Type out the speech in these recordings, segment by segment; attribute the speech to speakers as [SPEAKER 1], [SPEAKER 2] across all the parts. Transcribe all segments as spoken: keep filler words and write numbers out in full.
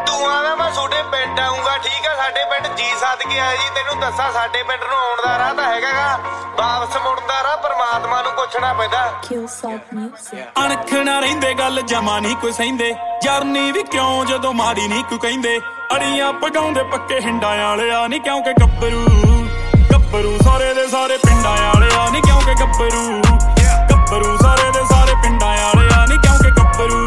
[SPEAKER 1] ਤੂੰ ਆਵੇਂ ਮੈਂ ਤੁਹਾਡੇ ਪਿੰਡ ਆਉਂਗਾ ਠੀਕ ਆ। ਸਾਡੇ ਪਿੰਡ ਜੀ ਸੱਦ ਕੇ ਆਇਆ ਜੀ। ਤੈਨੂੰ ਦੱਸਾਂ ਸਾਡੇ ਪਿੰਡ ਨੂੰ ਆਉਣ ਦਾ ਰਾਹ ਤਾਂ ਹੈਗਾ ਵਾਪਸ ਮੁੜਨ ਦਾ ਰਾਹ ਪਰਮਾਤਮਾ ਨੂੰ ਪੁੱਛਣਾ ਪੈਂਦਾ।
[SPEAKER 2] ਅਣਖਣਾ ਰਹਿੰਦੇ ਗੱਲ ਜਮਾ ਨਹੀਂ ਕੋਈ ਸਹਿੰਦੇ ਜਰਨੀ ਵੀ ਕਿਉਂ ਜਦੋਂ ਮਾੜੀ ਨਹੀਂ ਕੋਈ ਕਹਿੰਦੇ। ਅੜੀਆਂ ਪਗਾਉਂਦੇ ਪੱਕੇ ਹਿੰਡਾਂ ਵਾਲਿਆ ਨਹੀਂ ਕਿਉਂਕਿ ਗੱਭਰੂ ਗੱਭਰੂ ਸਾਰੇ ਦੇ ਸਾਰੇ ਪਿੰਡਾਂ ਵਾਲਿਆ ਨਹੀਂ ਕਿਉਂਕਿ ਗੱਭਰੂ ਗੱਭਰੂ ਸਾਰੇ ਦੇ ਸਾਰੇ ਪਿੰਡਾਂ ਵਾਲਿਆ ਨਹੀਂ ਕਿਉਂਕਿ ਗੱਭਰੂ।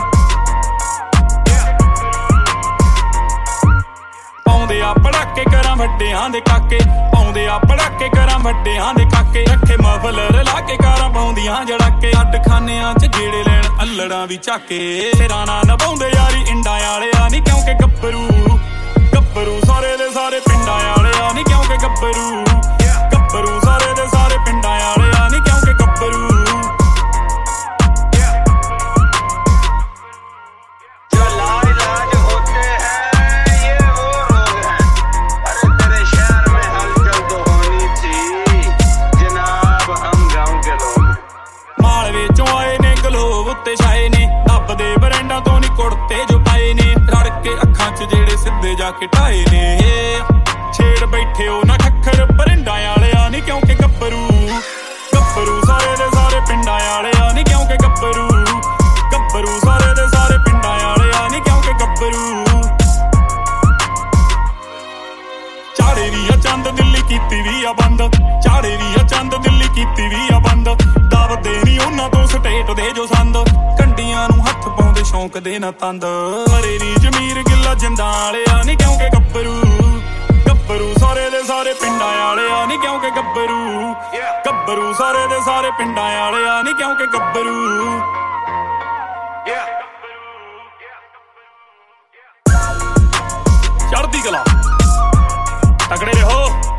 [SPEAKER 2] ਪਾਉਂਦੇ ਆ ਪੜਾਕੇ ਕਰਾਂ ਵੱਡਿਆਂ ਦੇ ਕਾਕੇ ਪਾਉਂਦੇ ਆ ਪੜਾਕੇ ਕਰਾਂ ਵੱਡਿਆਂ ਦੇ ਕਾਕੇ। ਰੱਖੇ ਮਫਲਰ ਲਾ ਕੇ ਕਾਰਾਂ ਪਾਉਂਦੀਆਂ ਜੜਾਕੇ ਅੱਡ ਖਾਨਿਆਂ ਚ ਗੇੜੇ ਲੈਣ ਅੱਲੜਾਂ ਵੀ ਝਾਕੇ। ਸਿਰਾਂ ਨਾਲ ਨਿਭਾਉਂਦੇ ਯਾਰੀ ਇੰਡਾਂ ਵਾਲਿਆ ਨਹੀਂ ਕਿਉਂਕਿ ਗੱਭਰੂ ਗੱਭਰੂ ਸਾਰੇ ਦੇ ਸਾਰੇ ਪਿੰਡਾਂ ਵਾਲਿਆ ਨਹੀਂ ਕਿਉਂਕਿ ਗੱਭਰੂ ਗੱਭਰੂ ਸਾਰੇ ਦੇ ਸਾਰੇ ਪਿੰਡਾਂ ਵਾਲਿਆ ਨਹੀਂ ਕਿਉਂਕਿ ਗੱਭਰੂ। ਉੱਤੇ ਛਾਏ ਨੇ ਲੱਭਦੇ ਬਰੈਂਡਾਂ ਤੋਂ ਨੀ ਕੁੜਤੇ ਜੋ ਪਾਏ ਨੇ ਰੜ ਕੇ ਅੱਖਾਂ ਚ ਜਿਹੜੇ ਸਿੱਧੇ ਜਾ ਕੇ ਢਾਏ ਨੇ। ਛੇੜ ਬੈਠੇ ਉਹ ਨਾ ਖੱਖਰ ਬਰਿੰਡਾਂ ਵਾਲਿਆ ਨੀ ਕਿਉਂਕਿ ਗੱਭਰੂ ਗੱਭਰੂ ਸਾਰੇ ਦੇ ਸਾਰੇ ਪਿੰਡਾਂ ਵਾਲਿਆ ਨੀ ਕਿਉਂਕਿ ਗੱਭਰੂ ਗੱਭਰੂ ਸਾਰੇ ਦੇ ਸਾਰੇ ਪਿੰਡਾਂ ਵਾਲਿਆ ਨੀ ਕਿਉਂਕਿ ਗੱਭਰੂ। ਚਾੜੇ ਵੀ ਆ ਚੰਦ ਦਿੱਲੀ ਕੀਤੀ ਵੀ ਆ ਬੰਦ ਚਾੜੇ ਵੀ ਆ ਚੰਦ ਦਿੱਲੀ ਕੀਤੀ ਵੀ ਆ ਬੰਦ। ਦਬਦੇ ਨੀ ਉਹਨਾਂ ਤੋਂ ਸਟੇਟ ਦੇ ਜੋ ਸੰਦ ਕੰਡੀਆਂ ਨੂੰ ਹੱਥ ਪਾਉਂਦੇ ਸ਼ੌਂਕ ਦੇ ਨਾ ਤੰਦ। ਮਰੇ ਨੀ ਜਮੀਰ ਗਿੱਲਾ ਜਿੰਦਾਂ ਵਾਲਿਆ ਨੀ ਕਿਉਂਕਿ ਗੱਭਰੂ ਗੱਭਰੂ ਸਾਰੇ ਦੇ ਸਾਰੇ ਪਿੰਡਾਂ ਵਾਲਿਆ ਨੀ ਕਿਉਂਕਿ ਗੱਭਰੂ ਗੱਭਰੂ ਸਾਰੇ ਦੇ ਸਾਰੇ ਪਿੰਡਾਂ ਵਾਲਿਆ ਨੀ ਕਿਉਂਕਿ ਗੱਭਰੂ। ਚੜ੍ਹਦੀ ਕਲਾ ਤਗੜੇ ਰਹੋ।